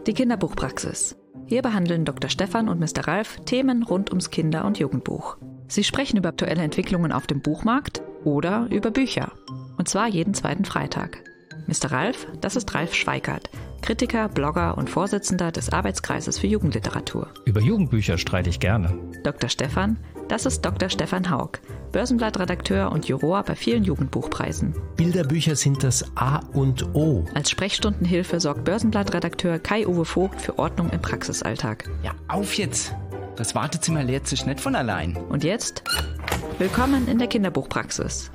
Die Kinderbuchpraxis. Hier behandeln Dr. Stefan und Mr. Ralf Themen rund ums Kinder- und Jugendbuch. Sie sprechen über aktuelle Entwicklungen auf dem Buchmarkt oder über Bücher. Und zwar jeden zweiten Freitag. Mr. Ralf, das ist Ralf Schweikart, Kritiker, Blogger und Vorsitzender des Arbeitskreises für Jugendliteratur. Über Jugendbücher streite ich gerne. Dr. Stefan, das ist Dr. Stefan Haug, Börsenblattredakteur und Juror bei vielen Jugendbuchpreisen. Bilderbücher sind das A und O. Als Sprechstundenhilfe sorgt Börsenblattredakteur Kai-Uwe Vogt für Ordnung im Praxisalltag. Ja, auf jetzt! Das Wartezimmer leert sich nicht von allein. Und jetzt, willkommen in der Kinderbuchpraxis.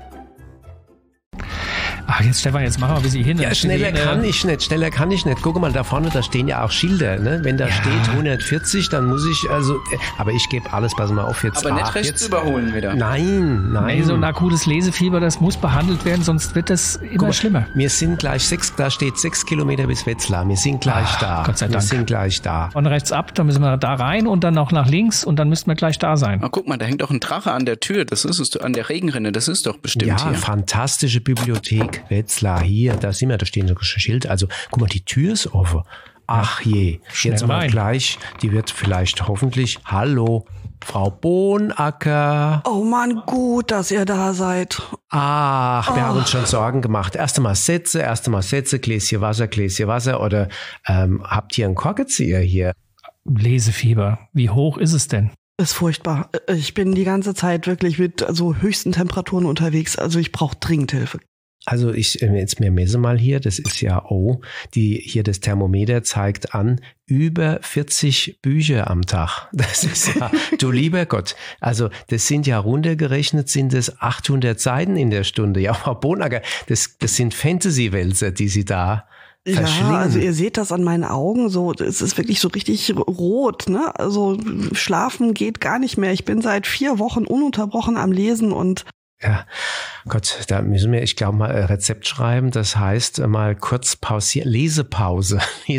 Ach, jetzt Stefan, jetzt machen wir ein bisschen hin. Ja, schneller kann ich nicht. Guck mal, da vorne, da stehen ja auch Schilder. Ne? Wenn da steht 140, dann muss ich, aber ich gebe alles, pass mal auf jetzt. Aber nicht rechts überholen wieder. Nein. Nee, so ein akutes Lesefieber, das muss behandelt werden, sonst wird das immer schlimmer. Wir sind gleich da steht 6 Kilometer bis Wetzlar. Wir sind gleich da. Gott sei Dank. Wir sind gleich da. Von rechts ab, dann müssen wir da rein und dann noch nach links und dann müssten wir gleich da sein. Oh, guck mal, da hängt doch ein Drache an der Tür. Das ist es, an der Regenrinne. Das ist doch bestimmt ja, hier. Fantastische Bibliothek. Wetzlar, hier, da sind wir, da stehen so ein Schild. Also, guck mal, die Tür ist offen. Ach je, jetzt mal gleich, die wird vielleicht hoffentlich, hallo, Frau Bohnacker. Oh Mann, gut, dass ihr da seid. Ach, wir haben uns schon Sorgen gemacht. Erst einmal Sätze, Gläschen Wasser oder habt ihr einen Korkenzieher hier? Lesefieber, wie hoch ist es denn? Ist furchtbar. Ich bin die ganze Zeit wirklich mit so höchsten Temperaturen unterwegs, also ich brauche dringend Hilfe. Also jetzt messe mal hier, das ist ja hier das Thermometer zeigt an, über 40 Bücher am Tag. Das ist ja, du lieber Gott. Also das sind ja runtergerechnet, sind es 800 Seiten in der Stunde. Ja, Frau Bohnacker, das sind Fantasy-Wälzer, die Sie da verschlingen. Ja, also ihr seht das an meinen Augen, so, es ist wirklich so richtig rot, ne? Also schlafen geht gar nicht mehr. Ich bin seit 4 Wochen ununterbrochen am Lesen und ja, Gott, da müssen wir, ich glaube, mal ein Rezept schreiben. Das heißt, mal kurz pausieren. Lesepause.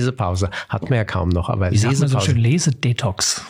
Hat man ja kaum noch, aber wie sagt man so schön, Lesedetox.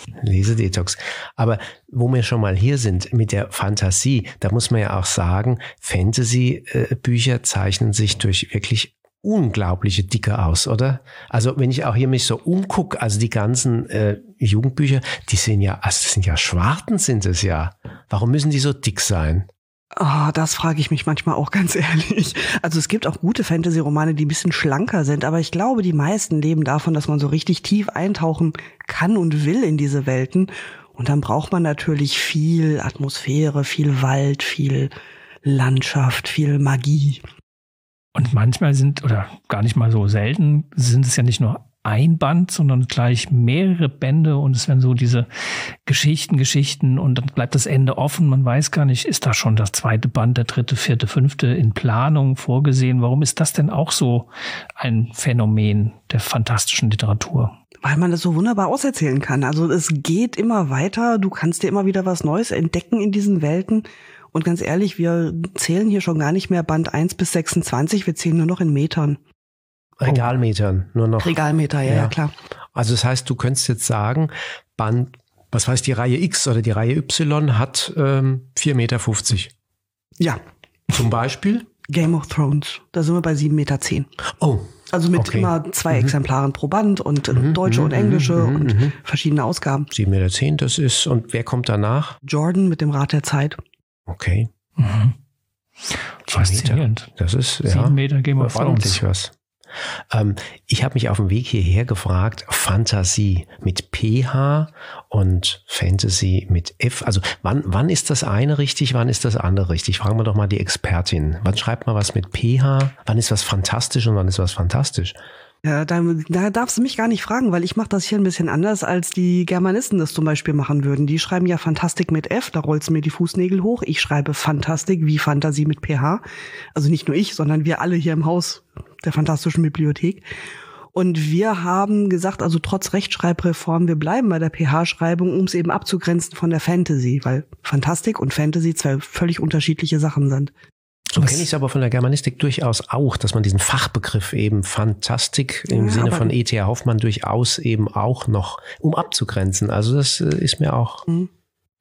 Aber wo wir schon mal hier sind mit der Fantasie, da muss man ja auch sagen, Fantasy-Bücher zeichnen sich durch wirklich unglaubliche Dicke aus, oder? Also wenn ich auch hier mich so umgucke, also die ganzen Jugendbücher, das sind ja Schwarten sind es ja. Warum müssen die so dick sein? Das frage ich mich manchmal auch ganz ehrlich. Also es gibt auch gute Fantasy-Romane, die ein bisschen schlanker sind, aber ich glaube, die meisten leben davon, dass man so richtig tief eintauchen kann und will in diese Welten. Und dann braucht man natürlich viel Atmosphäre, viel Wald, viel Landschaft, viel Magie. Und manchmal oder gar nicht mal so selten, sind es ja nicht nur ein Band, sondern gleich mehrere Bände und es werden so diese Geschichten und dann bleibt das Ende offen. Man weiß gar nicht, ist da schon das 2. Band, der 3., 4., 5. in Planung vorgesehen? Warum ist das denn auch so ein Phänomen der fantastischen Literatur? Weil man das so wunderbar auserzählen kann. Also es geht immer weiter, du kannst dir immer wieder was Neues entdecken in diesen Welten. Und ganz ehrlich, wir zählen hier schon gar nicht mehr Band 1 bis 26, wir zählen nur noch in Metern. Regalmetern, nur noch. Regalmeter, ja, klar. Also das heißt, du könntest jetzt sagen, die Reihe X oder die Reihe Y hat 4,50 Meter. Ja. Zum Beispiel? Game of Thrones, da sind wir bei 7,10 Meter. Oh. Also mit immer 2 Exemplaren pro Band und deutsche und englische und verschiedene Ausgaben. 7,10 Meter, das ist, und wer kommt danach? Jordan mit dem Rad der Zeit. Okay. Faszinierend. Das ist 7 Meter Game of Thrones. Ordentlich was. Ich habe mich auf dem Weg hierher gefragt, Fantasie mit PH und Fantasy mit F. Also wann ist das eine richtig, wann ist das andere richtig? Fragen wir doch mal die Expertin. Wann schreibt man was mit PH? Wann ist was fantastisch und wann ist was fantastisch? Ja, da darfst du mich gar nicht fragen, weil ich mache das hier ein bisschen anders, als die Germanisten das zum Beispiel machen würden. Die schreiben ja Fantastik mit F, da rollst du mir die Fußnägel hoch. Ich schreibe Fantastik wie Fantasie mit PH. Also nicht nur ich, sondern wir alle hier im Haus der Fantastischen Bibliothek. Und wir haben gesagt, also trotz Rechtschreibreform, wir bleiben bei der PH-Schreibung, um es eben abzugrenzen von der Fantasy, weil Fantastik und Fantasy 2 völlig unterschiedliche Sachen sind. So kenne ich es aber von der Germanistik durchaus auch, dass man diesen Fachbegriff eben Fantastik im Sinne von E.T.A. Hoffmann durchaus eben auch noch, um abzugrenzen. Also das ist mir auch...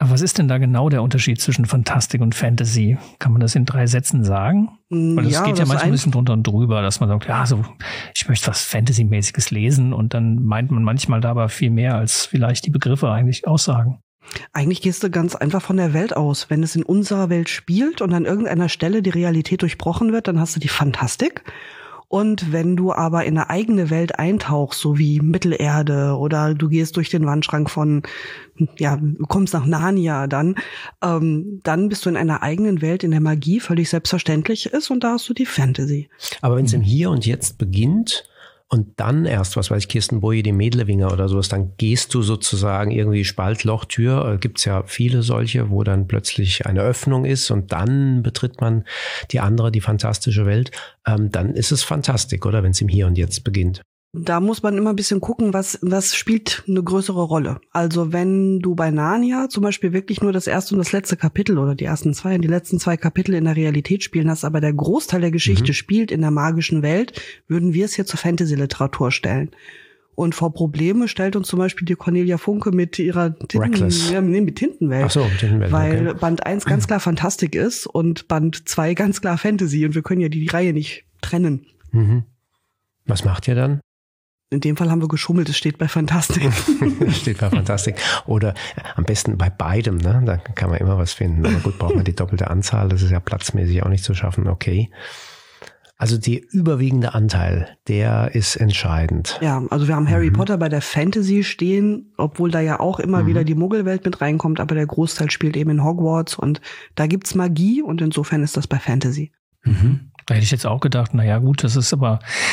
Aber was ist denn da genau der Unterschied zwischen Fantastik und Fantasy? Kann man das in 3 Sätzen sagen? Weil es geht ja manchmal ein bisschen drunter und drüber, dass man sagt, ja, so, ich möchte was Fantasy-mäßiges lesen und dann meint man manchmal da aber viel mehr, als vielleicht die Begriffe eigentlich aussagen. Eigentlich gehst du ganz einfach von der Welt aus. Wenn es in unserer Welt spielt und an irgendeiner Stelle die Realität durchbrochen wird, dann hast du die Fantastik. Und wenn du aber in eine eigene Welt eintauchst, so wie Mittelerde oder du gehst durch den Wandschrank von, ja, du kommst nach Narnia, dann bist du in einer eigenen Welt, in der Magie völlig selbstverständlich ist und da hast du die Fantasy. Aber wenn es im Hier und Jetzt beginnt und dann erst, was weiß ich, Kirsten Boje, die Mädlewinger oder sowas, dann gehst du sozusagen irgendwie Spalt, Loch, Tür. Gibt's ja viele solche, wo dann plötzlich eine Öffnung ist und dann betritt man die andere, die fantastische Welt. Dann ist es Fantastik, oder? Wenn es im Hier und Jetzt beginnt. Da muss man immer ein bisschen gucken, was spielt eine größere Rolle. Also wenn du bei Narnia zum Beispiel wirklich nur das erste und das letzte Kapitel oder die ersten 2 und die letzten 2 Kapitel in der Realität spielen hast, aber der Großteil der Geschichte spielt in der magischen Welt, würden wir es hier zur Fantasy-Literatur stellen. Und vor Probleme stellt uns zum Beispiel die Cornelia Funke mit ihrer mit Tintenwelt. Ach so, Tintenwelt. Weil okay. Band 1 ganz klar Fantastik ist und Band 2 ganz klar Fantasy und wir können ja die Reihe nicht trennen. Mhm. Was macht ihr dann? In dem Fall haben wir geschummelt, es steht bei Fantastik. Steht bei Fantastik. Oder am besten bei beidem, ne? Da kann man immer was finden. Aber gut, braucht man die doppelte Anzahl, das ist ja platzmäßig auch nicht zu schaffen, okay. Also der überwiegende Anteil, der ist entscheidend. Ja, also wir haben Harry Potter bei der Fantasy stehen, obwohl da ja auch immer wieder die Muggelwelt mit reinkommt, aber der Großteil spielt eben in Hogwarts und da gibt's Magie und insofern ist das bei Fantasy. Da hätte ich jetzt auch gedacht, naja gut, es ist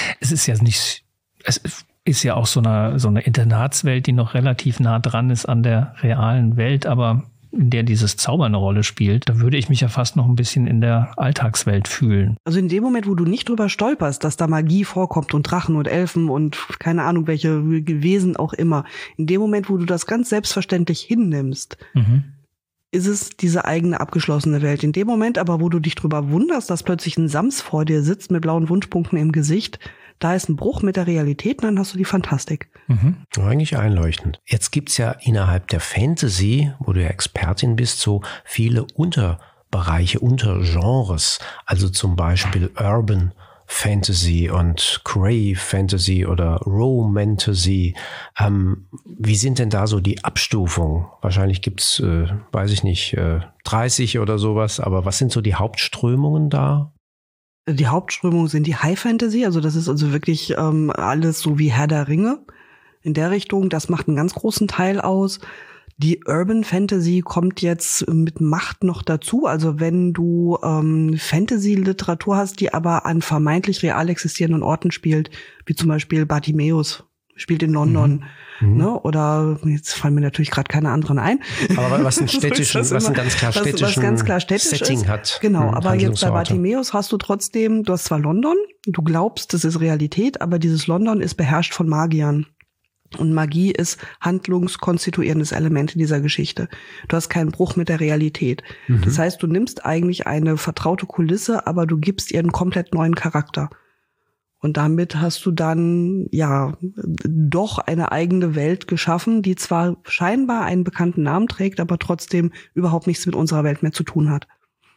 ja auch so eine Internatswelt, die noch relativ nah dran ist an der realen Welt, aber in der dieses Zauber eine Rolle spielt, da würde ich mich ja fast noch ein bisschen in der Alltagswelt fühlen. Also in dem Moment, wo du nicht drüber stolperst, dass da Magie vorkommt und Drachen und Elfen und keine Ahnung, welche Wesen auch immer, in dem Moment, wo du das ganz selbstverständlich hinnimmst, ist es diese eigene abgeschlossene Welt. In dem Moment aber, wo du dich drüber wunderst, dass plötzlich ein Sams vor dir sitzt mit blauen Wunschpunkten im Gesicht, da ist ein Bruch mit der Realität und dann hast du die Fantastik. Eigentlich einleuchtend. Jetzt gibt's ja innerhalb der Fantasy, wo du ja Expertin bist, so viele Unterbereiche, Untergenres. Also zum Beispiel Urban Fantasy und Grey Fantasy oder Romantasy. Wie sind denn da so die Abstufungen? Wahrscheinlich gibt's, weiß ich nicht, 30 oder sowas. Aber was sind so die Hauptströmungen da? Die Hauptströmungen sind die High Fantasy, also das ist also wirklich alles so wie Herr der Ringe in der Richtung. Das macht einen ganz großen Teil aus. Die Urban Fantasy kommt jetzt mit Macht noch dazu. Also wenn du Fantasy-Literatur hast, die aber an vermeintlich real existierenden Orten spielt, wie zum Beispiel Bartimäus, spielt in London. Ne? Oder jetzt fallen mir natürlich gerade keine anderen ein. Aber was ein ganz klar städtischen Setting hat. Genau, aber jetzt bei Bartimäus hast du trotzdem, du hast zwar London, du glaubst, das ist Realität, aber dieses London ist beherrscht von Magiern. Und Magie ist handlungskonstituierendes Element in dieser Geschichte. Du hast keinen Bruch mit der Realität. Das heißt, du nimmst eigentlich eine vertraute Kulisse, aber du gibst ihr einen komplett neuen Charakter. Und damit hast du dann, ja, doch eine eigene Welt geschaffen, die zwar scheinbar einen bekannten Namen trägt, aber trotzdem überhaupt nichts mit unserer Welt mehr zu tun hat.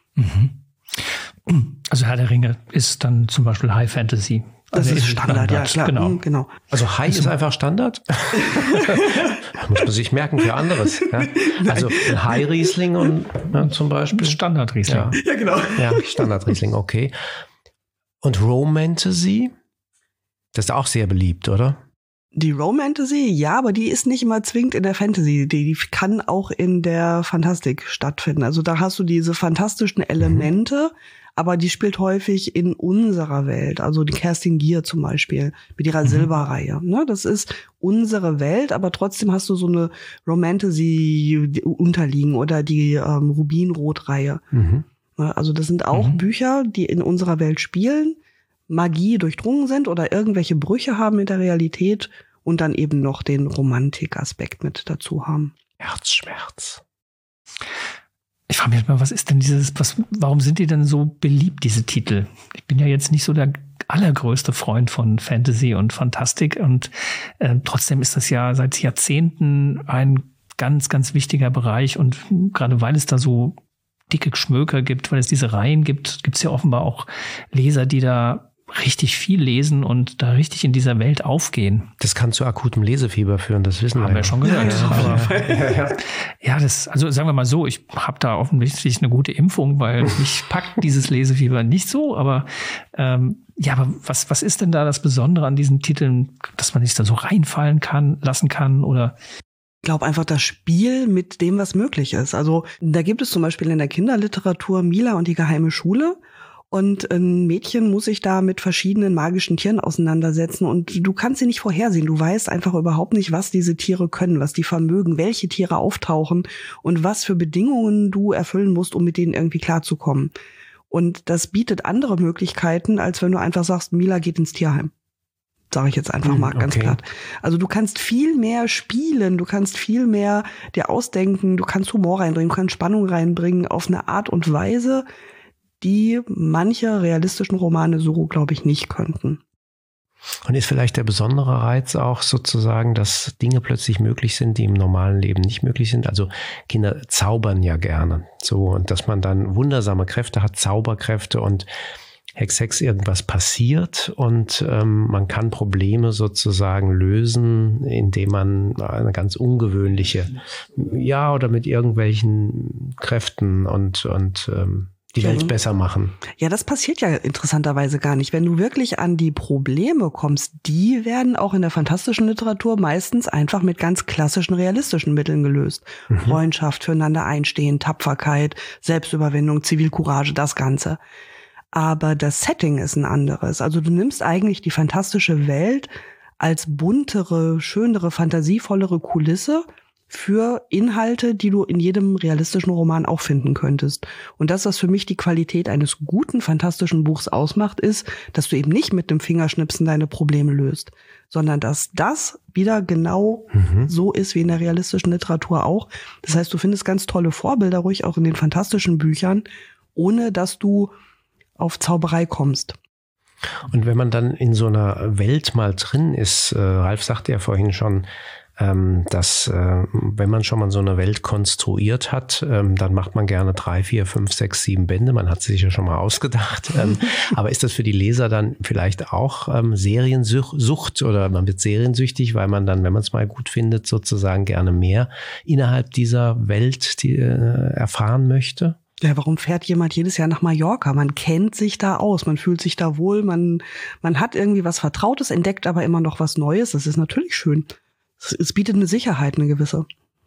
Also Herr der Ringe ist dann zum Beispiel High Fantasy. Das ist Standard, ja klar. Genau. Also High ist einfach Standard? Muss man sich merken für anderes. Ja? Also ein High Riesling und zum Beispiel. Standard Riesling. Ja, genau. Ja, Standard Riesling, okay. Und Romantasy? Das ist auch sehr beliebt, oder? Die Romantasy, ja, aber die ist nicht immer zwingend in der Fantasy. Die kann auch in der Fantastik stattfinden. Also da hast du diese fantastischen Elemente, aber die spielt häufig in unserer Welt. Also die Kerstin Gier zum Beispiel mit ihrer Silberreihe. Ne, das ist unsere Welt, aber trotzdem hast du so eine Romantasy unterliegen oder die Rubinrot-Reihe. Also das sind auch Bücher, die in unserer Welt spielen, Magie durchdrungen sind oder irgendwelche Brüche haben mit der Realität und dann eben noch den Romantikaspekt mit dazu haben. Herzschmerz. Ich frage mich mal, was ist denn warum sind die denn so beliebt, diese Titel? Ich bin ja jetzt nicht so der allergrößte Freund von Fantasy und Fantastik und trotzdem ist das ja seit Jahrzehnten ein ganz, ganz wichtiger Bereich. Und gerade weil es da so dicke Schmöker gibt, weil es diese Reihen gibt, gibt es ja offenbar auch Leser, die da richtig viel lesen und da richtig in dieser Welt aufgehen. Das kann zu akutem Lesefieber führen, das wissen wir. Haben wir schon gehört. Ja, also sagen wir mal so, ich habe da offensichtlich eine gute Impfung, weil mich packt dieses Lesefieber nicht so, aber aber was ist denn da das Besondere an diesen Titeln, dass man sich da so reinfallen lassen kann oder? Ich glaube einfach das Spiel mit dem, was möglich ist. Also da gibt es zum Beispiel in der Kinderliteratur Mila und die geheime Schule. Und ein Mädchen muss sich da mit verschiedenen magischen Tieren auseinandersetzen und du kannst sie nicht vorhersehen. Du weißt einfach überhaupt nicht, was diese Tiere können, was die vermögen, welche Tiere auftauchen und was für Bedingungen du erfüllen musst, um mit denen irgendwie klarzukommen. Und das bietet andere Möglichkeiten, als wenn du einfach sagst, Mila geht ins Tierheim. Sage ich jetzt einfach mal ganz platt. Also du kannst viel mehr spielen, du kannst viel mehr dir ausdenken, du kannst Humor reinbringen, du kannst Spannung reinbringen auf eine Art und Weise, die manche realistischen Romane so, glaube ich, nicht könnten. Und ist vielleicht der besondere Reiz auch sozusagen, dass Dinge plötzlich möglich sind, die im normalen Leben nicht möglich sind? Also Kinder zaubern ja gerne. So, und dass man dann wundersame Kräfte hat, Zauberkräfte und Hex, irgendwas passiert und man kann Probleme sozusagen lösen, indem man eine ganz ungewöhnliche, oder mit irgendwelchen Kräften und die Welt besser machen. Ja, das passiert ja interessanterweise gar nicht. Wenn du wirklich an die Probleme kommst, die werden auch in der fantastischen Literatur meistens einfach mit ganz klassischen, realistischen Mitteln gelöst. Freundschaft, füreinander einstehen, Tapferkeit, Selbstüberwindung, Zivilcourage, das Ganze. Aber das Setting ist ein anderes. Also du nimmst eigentlich die fantastische Welt als buntere, schönere, fantasievollere Kulisse für Inhalte, die du in jedem realistischen Roman auch finden könntest. Und das, was für mich die Qualität eines guten, fantastischen Buchs ausmacht, ist, dass du eben nicht mit dem Fingerschnipsen deine Probleme löst, sondern dass das wieder genau so ist wie in der realistischen Literatur auch. Das heißt, du findest ganz tolle Vorbilder ruhig auch in den fantastischen Büchern, ohne dass du auf Zauberei kommst. Und wenn man dann in so einer Welt mal drin ist, Ralf sagte ja vorhin schon, dass wenn man schon mal so eine Welt konstruiert hat, dann macht man gerne 3, 4, 5, 6, 7 Bände. Man hat sich ja schon mal ausgedacht. Aber ist das für die Leser dann vielleicht auch Seriensucht oder man wird seriensüchtig, weil man dann, wenn man es mal gut findet, sozusagen gerne mehr innerhalb dieser Welt erfahren möchte? Ja, warum fährt jemand jedes Jahr nach Mallorca? Man kennt sich da aus, man fühlt sich da wohl, man hat irgendwie was Vertrautes, entdeckt aber immer noch was Neues. Das ist natürlich schön. Es bietet eine Sicherheit, eine gewisse.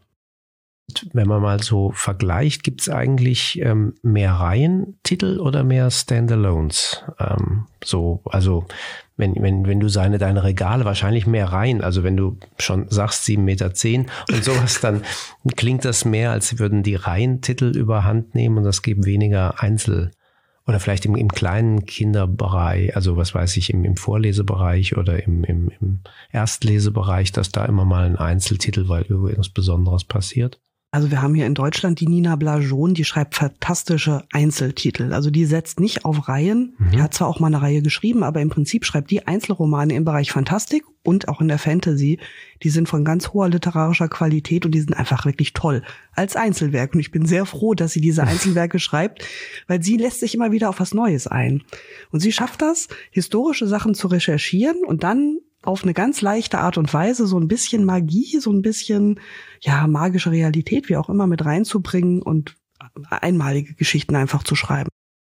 Wenn man mal so vergleicht, gibt es eigentlich mehr Reihentitel oder mehr Standalones? Also wenn du deine Regale, wahrscheinlich mehr Reihen, also wenn du schon sagst 7,10 Meter und sowas, dann klingt das mehr, als würden die Reihentitel überhand nehmen und das geben weniger Einzel- oder vielleicht im kleinen Kinderbereich, also was weiß ich, im Vorlesebereich oder im Erstlesebereich, dass da immer mal ein Einzeltitel, weil irgendwas Besonderes passiert? Also wir haben hier in Deutschland die Nina Blajon, die schreibt fantastische Einzeltitel. Also die setzt nicht auf Reihen. Die hat zwar auch mal eine Reihe geschrieben, aber im Prinzip schreibt die Einzelromane im Bereich Fantastik und auch in der Fantasy. Die sind von ganz hoher literarischer Qualität und die sind einfach wirklich toll als Einzelwerk. Und ich bin sehr froh, dass sie diese Einzelwerke schreibt, weil sie lässt sich immer wieder auf was Neues ein. Und sie schafft das, historische Sachen zu recherchieren und dann auf eine ganz leichte Art und Weise so ein bisschen Magie, so ein bisschen, magische Realität, wie auch immer, mit reinzubringen und einmalige Geschichten einfach zu schreiben.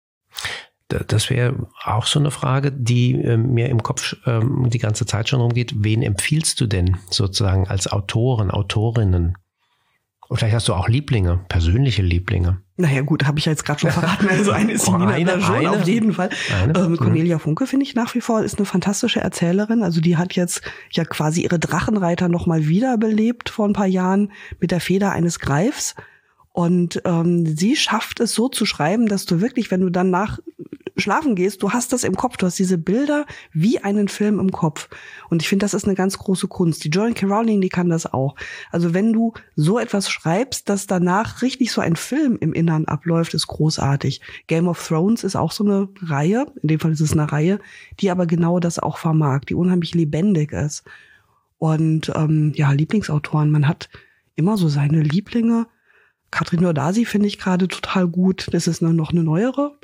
Das wäre auch so eine Frage, die mir im Kopf die ganze Zeit schon rumgeht. Wen empfiehlst du denn sozusagen als Autoren, Autorinnen? Und vielleicht hast du auch Lieblinge, persönliche Lieblinge. Naja gut, habe ich ja jetzt gerade schon verraten. Also eine ist die Nina Blajon auf jeden Fall. Cornelia Funke finde ich nach wie vor ist eine fantastische Erzählerin. Also die hat jetzt ja quasi ihre Drachenreiter nochmal wiederbelebt vor ein paar Jahren mit der Feder eines Greifs. Und sie schafft es so zu schreiben, dass du wirklich, wenn du dann nach schlafen gehst, du hast das im Kopf, du hast diese Bilder wie einen Film im Kopf. Und ich finde, das ist eine ganz große Kunst. Die Joanne K. Rowling, die kann das auch. Also wenn du so etwas schreibst, dass danach richtig so ein Film im Innern abläuft, ist großartig. Game of Thrones ist auch so eine Reihe, in dem Fall ist es eine Reihe, die aber genau das auch vermag, die unheimlich lebendig ist. Und Lieblingsautoren, man hat immer so seine Lieblinge. Katrin Nordasi finde ich gerade total gut. Das ist noch eine neuere.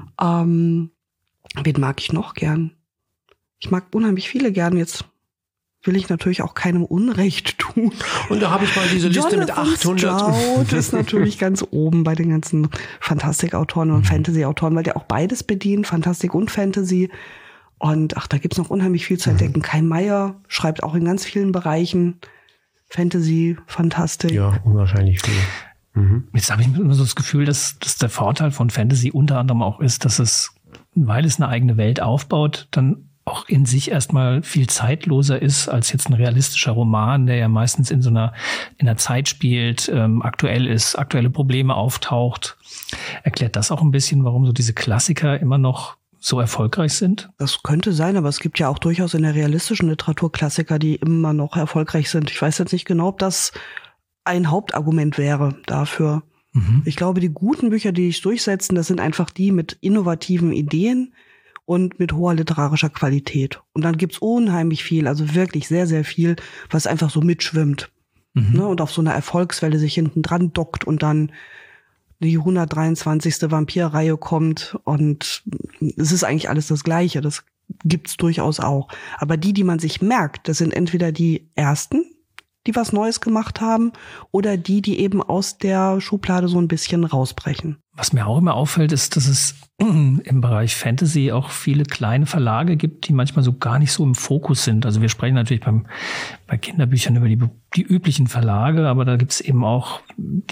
Wen mag ich noch gern? Ich mag unheimlich viele gern. Jetzt will ich natürlich auch keinem Unrecht tun. Und da habe ich mal diese Liste mit 800. Stroud ist natürlich ganz oben bei den ganzen Fantastikautoren und Fantasy-Autoren, weil der auch beides bedient, Fantastik und Fantasy. Und da gibt's noch unheimlich viel zu entdecken. Kai Meier schreibt auch in ganz vielen Bereichen Fantasy, Fantastik. Ja, unwahrscheinlich viel. Jetzt habe ich immer so das Gefühl, dass der Vorteil von Fantasy unter anderem auch ist, dass es, weil es eine eigene Welt aufbaut, dann auch in sich erstmal viel zeitloser ist als jetzt ein realistischer Roman, der ja meistens in einer Zeit spielt, aktuell ist, aktuelle Probleme auftaucht. Erklärt das auch ein bisschen, warum so diese Klassiker immer noch so erfolgreich sind? Das könnte sein, aber es gibt ja auch durchaus in der realistischen Literatur Klassiker, die immer noch erfolgreich sind. Ich weiß jetzt nicht genau, ob das ein Hauptargument wäre dafür. Ich glaube, die guten Bücher, die sich durchsetzen, das sind einfach die mit innovativen Ideen und mit hoher literarischer Qualität. Und dann gibt's unheimlich viel, also wirklich sehr, sehr viel, was einfach so mitschwimmt. Ne, und auf so einer Erfolgswelle sich hinten dran dockt und dann die 123. Vampirreihe kommt und es ist eigentlich alles das Gleiche. Das gibt's durchaus auch. Aber die man sich merkt, das sind entweder die ersten, die was Neues gemacht haben, oder die eben aus der Schublade so ein bisschen rausbrechen. Was mir auch immer auffällt, ist, dass es im Bereich Fantasy auch viele kleine Verlage gibt, die manchmal so gar nicht so im Fokus sind. Also wir sprechen natürlich bei Kinderbüchern über die üblichen Verlage, aber da gibt es eben auch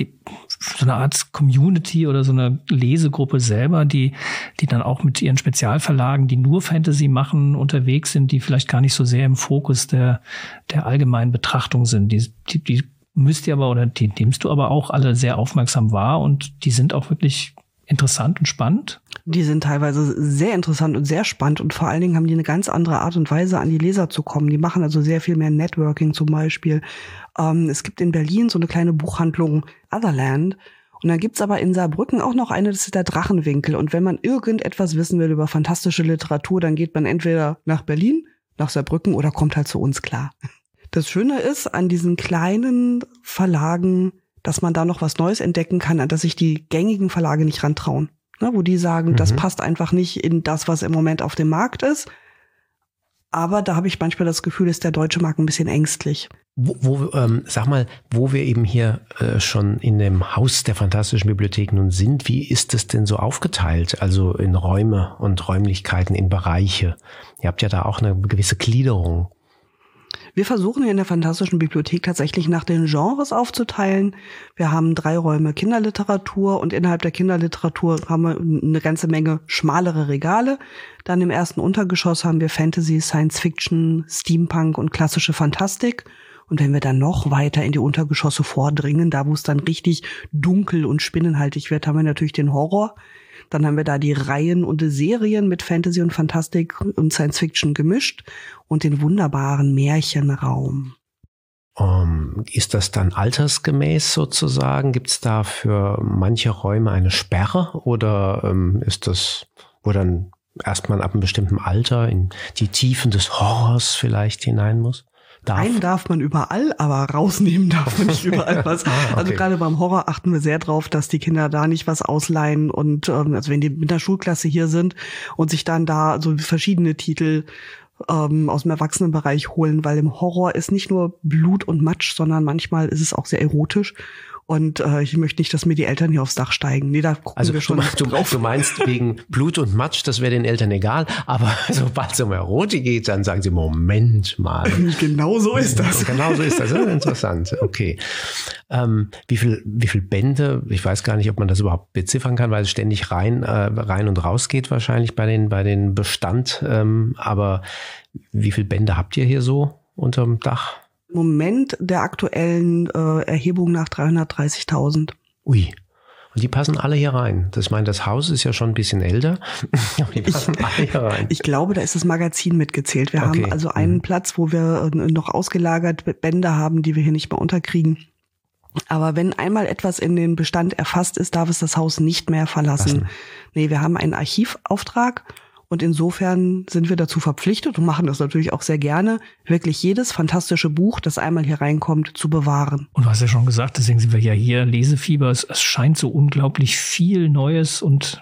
so eine Art Community oder so eine Lesegruppe selber, die dann auch mit ihren Spezialverlagen, die nur Fantasy machen, unterwegs sind, die vielleicht gar nicht so sehr im Fokus der allgemeinen Betrachtung sind. Die müsst ihr aber oder die nimmst du aber auch alle sehr aufmerksam wahr und die sind auch wirklich interessant und spannend. Die sind teilweise sehr interessant und sehr spannend und vor allen Dingen haben die eine ganz andere Art und Weise, an die Leser zu kommen. Die machen also sehr viel mehr Networking zum Beispiel. Es gibt in Berlin so eine kleine Buchhandlung Otherland und dann gibt's aber in Saarbrücken auch noch eine, das ist der Drachenwinkel. Und wenn man irgendetwas wissen will über fantastische Literatur, dann geht man entweder nach Berlin, nach Saarbrücken oder kommt halt zu uns, klar. Das Schöne ist an diesen kleinen Verlagen, dass man da noch was Neues entdecken kann, an das sich die gängigen Verlage nicht rantrauen. Ne, wo die sagen, das passt einfach nicht in das, was im Moment auf dem Markt ist. Aber da habe ich manchmal das Gefühl, ist der deutsche Markt ein bisschen ängstlich. Sag mal, wo wir eben hier schon in dem Haus der fantastischen Bibliothek nun sind, wie ist es denn so aufgeteilt? Also in Räume und Räumlichkeiten, in Bereiche. Ihr habt ja da auch eine gewisse Gliederung. Wir versuchen hier in der Fantastischen Bibliothek tatsächlich nach den Genres aufzuteilen. Wir haben 3 Räume Kinderliteratur und innerhalb der Kinderliteratur haben wir eine ganze Menge schmalere Regale. Dann im ersten Untergeschoss haben wir Fantasy, Science Fiction, Steampunk und klassische Fantastik. Und wenn wir dann noch weiter in die Untergeschosse vordringen, da wo es dann richtig dunkel und spinnenhaltig wird, haben wir natürlich den Horror. Dann haben wir da die Reihen und die Serien mit Fantasy und Fantastik und Science Fiction gemischt und den wunderbaren Märchenraum. Ist das dann altersgemäß sozusagen? Gibt es da für manche Räume eine Sperre oder ist das, wo dann erstmal ab einem bestimmten Alter in die Tiefen des Horrors vielleicht hinein muss? Rein darf man überall, aber rausnehmen darf man nicht überall was. Okay. Also gerade beim Horror achten wir sehr drauf, dass die Kinder da nicht was ausleihen und also wenn die mit der Schulklasse hier sind und sich dann da so verschiedene Titel aus dem Erwachsenenbereich holen, weil im Horror ist nicht nur Blut und Matsch, sondern manchmal ist es auch sehr erotisch. Und ich möchte nicht, dass mir die Eltern hier aufs Dach steigen. Nee, da gucken wir schon drauf. Du meinst wegen Blut und Matsch, das wäre den Eltern egal. Aber sobald es um Erotik geht, dann sagen sie, Moment mal. Genau so ist das. Genau so ist das. Interessant. Okay. Wie viel Bände, ich weiß gar nicht, ob man das überhaupt beziffern kann, weil es ständig rein und raus geht wahrscheinlich bei den Bestand. Aber wie viel Bände habt ihr hier so unterm Dach? Moment der aktuellen Erhebung nach 330.000. Ui. Und die passen alle hier rein. Ich meine, das Haus ist ja schon ein bisschen älter. Aber die passen alle hier rein. Ich glaube, da ist das Magazin mitgezählt. Wir haben also einen Platz, wo wir noch ausgelagert Bände haben, die wir hier nicht mehr unterkriegen. Aber wenn einmal etwas in den Bestand erfasst ist, darf es das Haus nicht mehr verlassen. Nee, wir haben einen Archivauftrag. Und insofern sind wir dazu verpflichtet und machen das natürlich auch sehr gerne, wirklich jedes fantastische Buch, das einmal hier reinkommt, zu bewahren. Und du hast ja schon gesagt, deswegen sind wir ja hier, Lesefieber, es scheint so unglaublich viel Neues und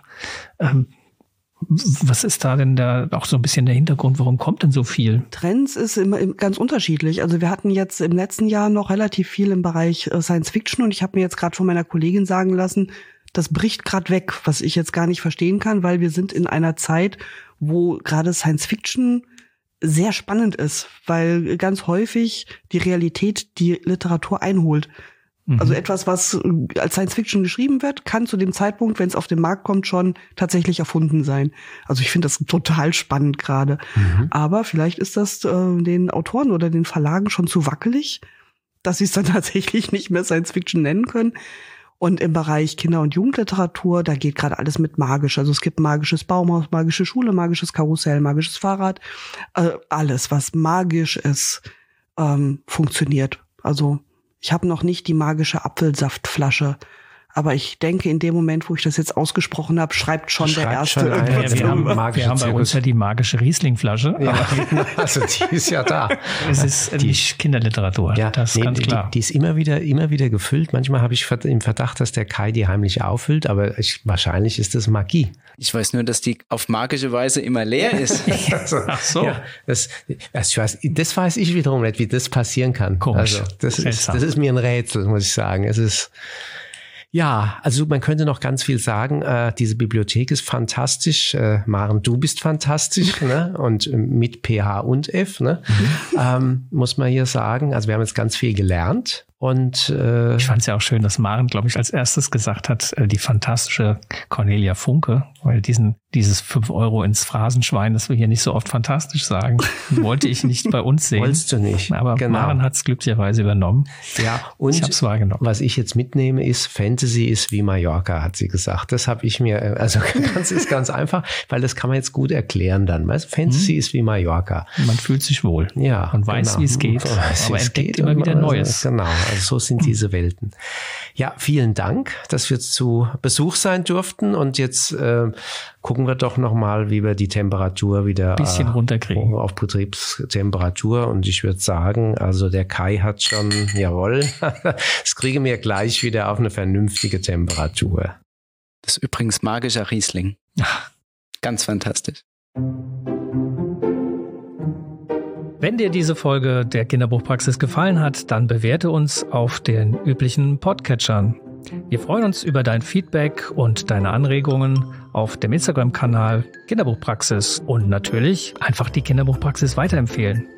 was ist da denn da auch so ein bisschen der Hintergrund? Warum kommt denn so viel? Trends ist immer ganz unterschiedlich. Also wir hatten jetzt im letzten Jahr noch relativ viel im Bereich Science Fiction und ich habe mir jetzt gerade von meiner Kollegin sagen lassen, das bricht gerade weg, was ich jetzt gar nicht verstehen kann, weil wir sind in einer Zeit, wo gerade Science Fiction sehr spannend ist, weil ganz häufig die Realität die Literatur einholt. Also etwas, was als Science Fiction geschrieben wird, kann zu dem Zeitpunkt, wenn es auf den Markt kommt, schon tatsächlich erfunden sein. Also ich finde das total spannend gerade. Aber vielleicht ist das den Autoren oder den Verlagen schon zu wackelig, dass sie es dann tatsächlich nicht mehr Science Fiction nennen können. Und im Bereich Kinder- und Jugendliteratur, da geht gerade alles mit magisch. Also es gibt magisches Baumhaus, magische Schule, magisches Karussell, magisches Fahrrad. Alles, was magisch ist, funktioniert. Also ich habe noch nicht die magische Apfelsaftflasche. Aber ich denke, in dem Moment, wo ich das jetzt ausgesprochen habe, schreibt schon der Erste irgendwas. Wir haben bei uns ja die magische Rieslingflasche. Ja, also die ist ja da. Es ist nicht Kinderliteratur, ja, das ist ganz klar. Die ist immer wieder gefüllt. Manchmal habe ich im Verdacht, dass der Kai die heimlich auffüllt, aber wahrscheinlich ist das Magie. Ich weiß nur, dass die auf magische Weise immer leer ist. Ach so. Ja, das weiß ich wiederum nicht, wie das passieren kann. Komisch. Also, das ist mir ein Rätsel, muss ich sagen. Es ist... Ja, also man könnte noch ganz viel sagen. Diese Bibliothek ist fantastisch. Maren, du bist fantastisch, ne? Und mit PH und F, ne? Muss man hier sagen. Also wir haben jetzt ganz viel gelernt. Und ich fand es ja auch schön, dass Maren, glaube ich, als erstes gesagt hat, die fantastische Cornelia Funke, weil dieses 5 € ins Phrasenschwein, das wir hier nicht so oft fantastisch sagen, wollte ich nicht bei uns sehen. Wolltest du nicht. Aber genau. Maren hat es glücklicherweise übernommen. Ja, und ich habe es wahrgenommen. Was ich jetzt mitnehme, ist, Fantasy ist wie Mallorca, hat sie gesagt. Das habe ich mir, also das ist ganz einfach, weil das kann man jetzt gut erklären dann. Weißt? Fantasy ist wie Mallorca. Man fühlt sich wohl. Ja, und weiß, wie es geht, aber entdeckt immer wieder Neues. Genau, also so sind diese Welten. Ja, vielen Dank, dass wir zu Besuch sein durften und jetzt gucken wir doch nochmal, wie wir die Temperatur wieder ein bisschen runterkriegen. Auf Betriebstemperatur und ich würde sagen, also der Kai hat schon, jawohl, das kriegen wir gleich wieder auf eine vernünftige Temperatur. Das ist übrigens magischer Riesling. Ach. Ganz fantastisch. Wenn dir diese Folge der Kinderbuchpraxis gefallen hat, dann bewerte uns auf den üblichen Podcatchern. Wir freuen uns über dein Feedback und deine Anregungen auf dem Instagram-Kanal Kinderbuchpraxis und natürlich einfach die Kinderbuchpraxis weiterempfehlen.